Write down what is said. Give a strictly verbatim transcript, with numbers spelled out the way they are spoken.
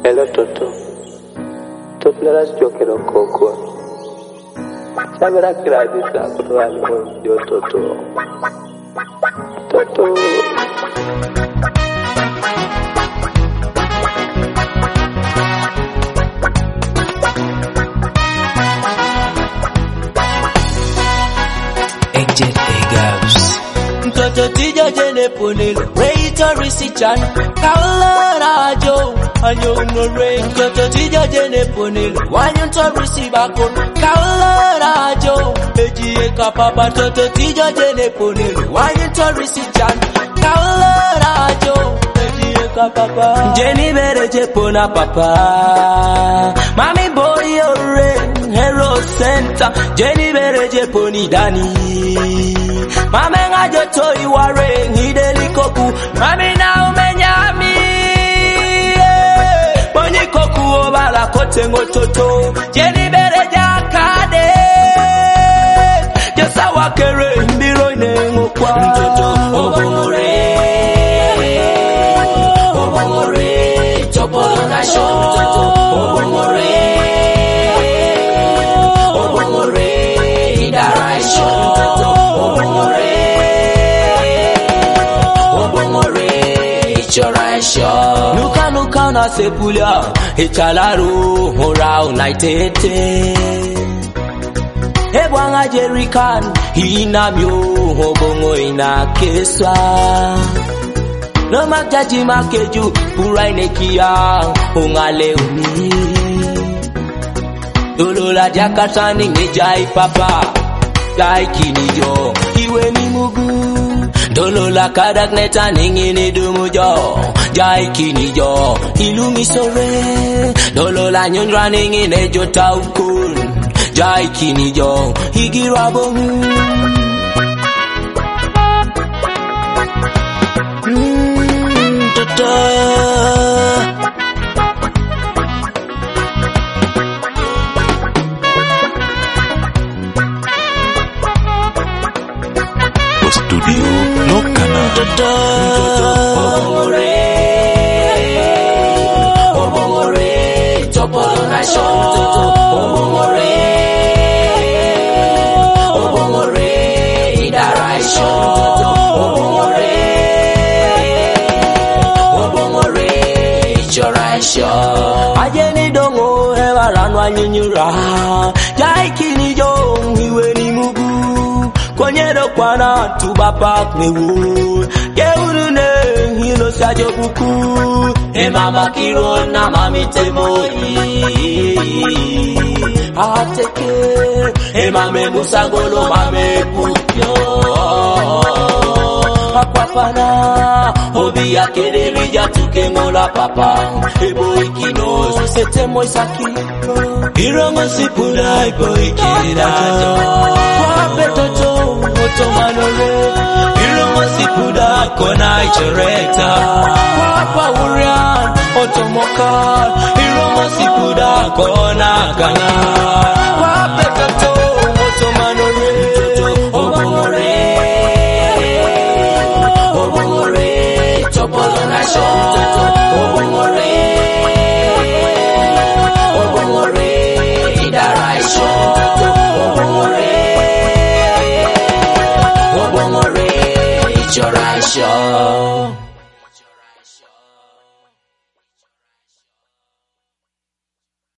Hello Toto. Topleras yo quiero coco. Sabera que la dice a yo Toto. Toto. Toto tija jene ponel, Rayto Risichan, Kala Jo, Anyo no rain. Toto tija jene ponel, Wanyon to Risibako, Kala Jo, Eji Eka Papa. Toto tija jene ponel, Wanyon to Risichan, Kala Jo, Eji Eka Papa. Jenny Bere Jepona Papa, Mami Boy Oren, Hero Center, Jenny Bere Jeponi Dani. Mame ngajo toi ware ngideli koku mami na umenyami Bonyi koku obala kote ngototo Jeni bere jakade Jesa wakere mbiro ine ngokwa Mtoto obongore Obongore Chopolo na show Mtoto obongore Obongore Idara show Mtoto obongore Nuka nuka na sepulia Echalaru Hora unaitete Ebwanga Jerican Hina myo Hobongo ina keswa No magjaji makeju Pura inekia Ungale uni Dolola jakasani Ngejai papa Laiki nijo Iwe ni mugu Dolola kadak neta ningini dumujo Jai kini jo Ilumi sore Dolola nyondra ningine jota ukun Jai kini jo Higira bongu Mmm Toto Studio Lokana Toto Obongore Obongore Chopolo na show Toto Obongore Obongore Idara show Toto Obongore Obongore Ichora show Ajeni dongo hewa ranwa nyinyura Jai kini jong iwe ni mugu Konyero kwana tuba pak mewu Yeuru ne hilo sajo buku E mama kiro na mami temoi Ateke E mame musagolo mame pukyo Akwafana Obi ya kederija tuke ngola papa Ebo ikino Sete moi sakiko Irongo sipula ebo ikirajo Kwape toto Otomanore Irongo sipuda kona ichoreta Kwapa urian Otomokal Irongo sipuda kona gana Kwape toto Otomanore Obongore Obongore Chopolo na show Obongore Obongore Idara show Obongore Obongore Ichora show